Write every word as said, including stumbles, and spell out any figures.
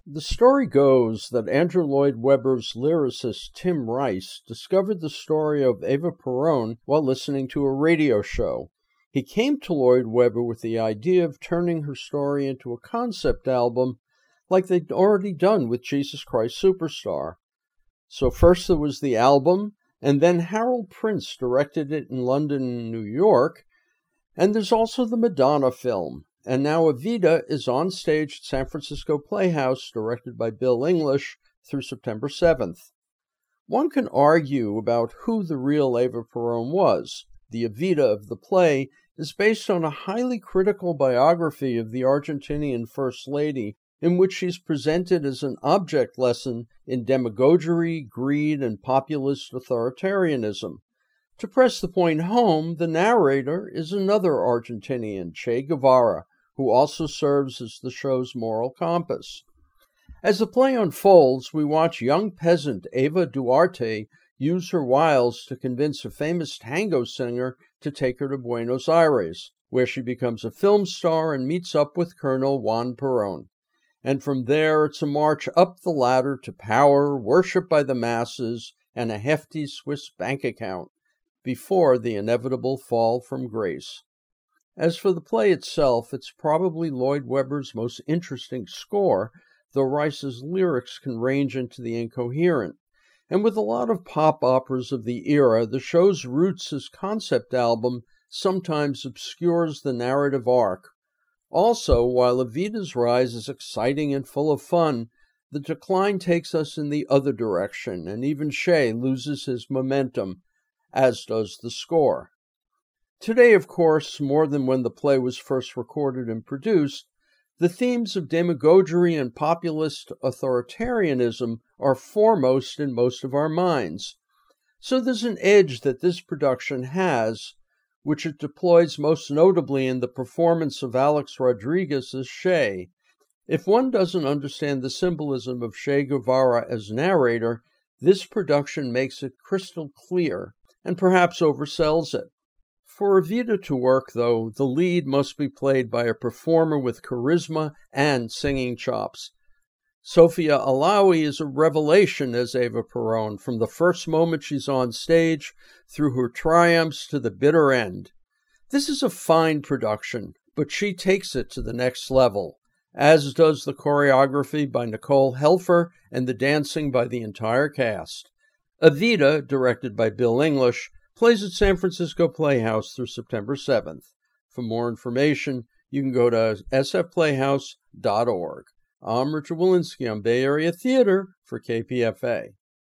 The story goes that Andrew Lloyd Webber's lyricist Tim Rice discovered the story of Eva Peron while listening to a radio show. He came to Lloyd Webber with the idea of turning her story into a concept album like they'd already done with Jesus Christ Superstar. So first there was the album, and then Harold Prince directed it in London and New York, and there's also the Madonna film. And now Evita is on stage at San Francisco Playhouse, directed by Bill English, through September seventh. One can argue about who the real Eva Peron was. The Evita of the play is based on a highly critical biography of the Argentinian First Lady, in which she's presented as an object lesson in demagoguery, greed, and populist authoritarianism. To press the point home, the narrator is another Argentinian, Che Guevara, who also serves as the show's moral compass. As the play unfolds, we watch young peasant Eva Duarte use her wiles to convince a famous tango singer to take her to Buenos Aires, where she becomes a film star and meets up with Colonel Juan Perón. And from there, it's a march up the ladder to power, worship by the masses, and a hefty Swiss bank account, before the inevitable fall from grace. As for the play itself, it's probably Lloyd Webber's most interesting score, though Rice's lyrics can range into the incoherent. And with a lot of pop operas of the era, the show's roots as concept album sometimes obscures the narrative arc. Also, while Evita's rise is exciting and full of fun, the decline takes us in the other direction, and even Che loses his momentum, as does the score. Today, of course, more than when the play was first recorded and produced, the themes of demagoguery and populist authoritarianism are foremost in most of our minds. So there's an edge that this production has, which it deploys most notably in the performance of Alex Rodriguez as Che. If one doesn't understand the symbolism of Che Guevara as narrator, this production makes it crystal clear, and perhaps oversells it. For Evita to work, though, the lead must be played by a performer with charisma and singing chops. Sophia Alawi is a revelation as Eva Peron, from the first moment she's on stage, through her triumphs to the bitter end. This is a fine production, but she takes it to the next level, as does the choreography by Nicole Helfer and the dancing by the entire cast. Evita, directed by Bill English, plays at San Francisco Playhouse through September seventh. For more information, you can go to s f playhouse dot org. I'm Richard Walensky on Bay Area Theater for K P F A.